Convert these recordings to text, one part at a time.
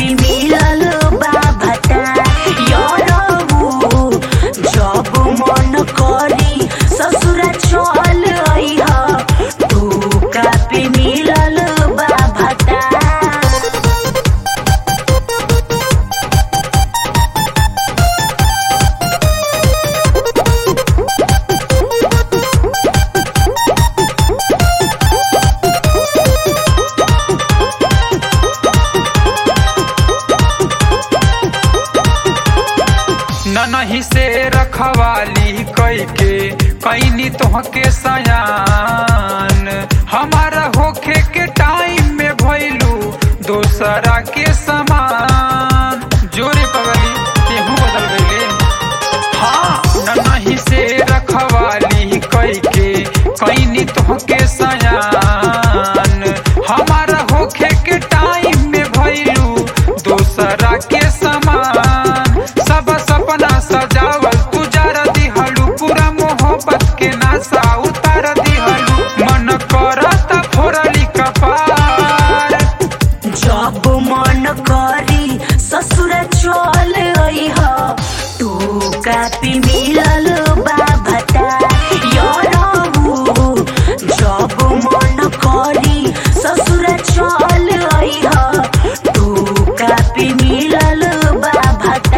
Copy मिलल बा भता यारऊ जब मन करी ससुरा चल अइहा तू कापी मिलल बा भता। ननही से रखवाली कई के कैनी तोहके सयान हमारा होखे के टाइम में भइलू दोसरा के समान जोरे पगली तेहू बदल गईले। हाँ ननही से रखवाली कई के कैनी तोहके सयान हमारा होखे के टाइम में भइलू दोसरा के समान। सब सपना सजावल तुजार दिहलू पूरा मोहब्बत के नासा उतार दिहलू मन करता फोरली कपार। जब मन करी ससुर चल अइहा तू कापी मिलल बा भता यारऊ जब मन करी ससुर चल अइहा तू कापी मिलल बा भता।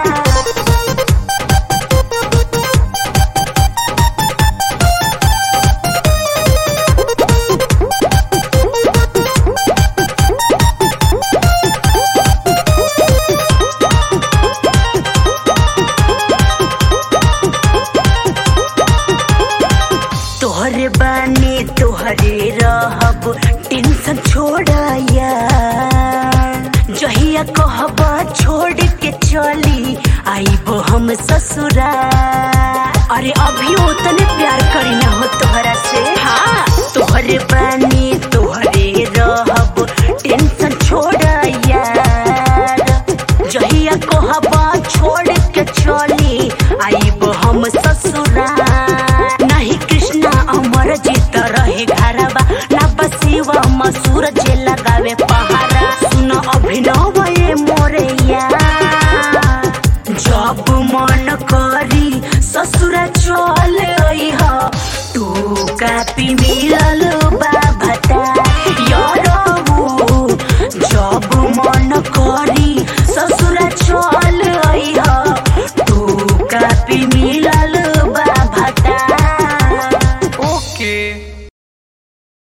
तोहरे बानी तोहरे रहब टेंशन छोड़ाया जहिया कहब छोड़ के चली आइब हम ससुरा। अरे अभी उतने प्यार करी ना हो तोहरा से। हाँ तोहरे बानी तोहरे रहब टेंशन छोड़ाया जहिया कहब छोड़ के चली आइब हम ससुरा। नहीं कृष्णा अमर जीत रहे घरबा ना बसीवा मसूर जे लगावे पहाड़।